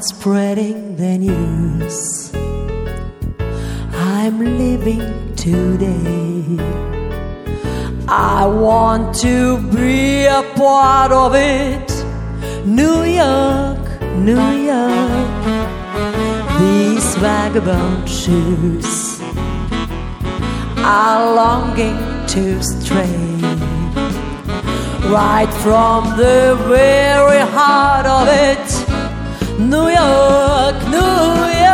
start spreading the news. I'm living today. I want to be a part of it. New York, New York. These vagabond shoes are longing to stray right from the very heart of it. New York, New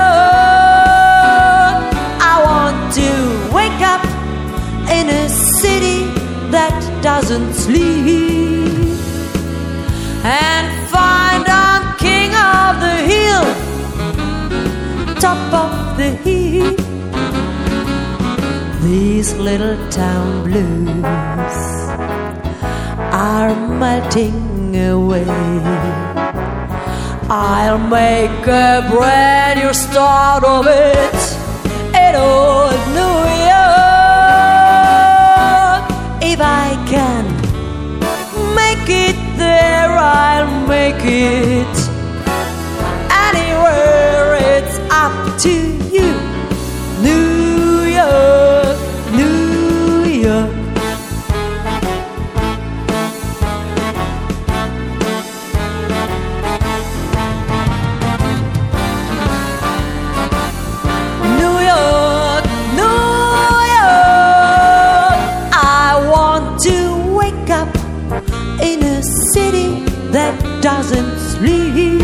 York. I want to wake up in a city that doesn't sleep and find I'm king of the hill, top of the heap. These little town blues are melting away. I'll make a brand new start of it in old New York. If I can make it there, I'll make it anywhere. It's up to you. New York, New York. New York, New York. I want to wake up in a city that doesn't sleep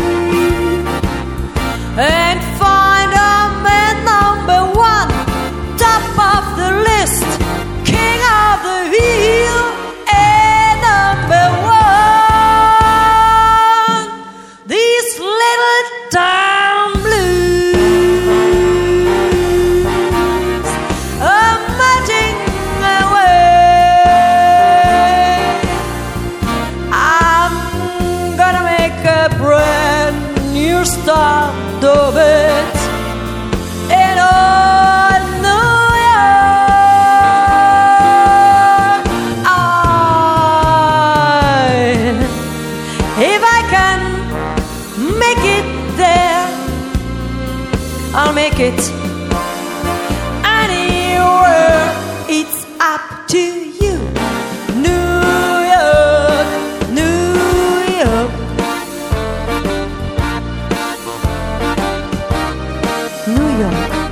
and find a man number one, top of the list, king of the hill, and number one. These little town blues are melting away. I'm gonna make a brand new start of it in old New York. If I can make it there, I'll make it anywhere. It's up to you. New York, New York. New York.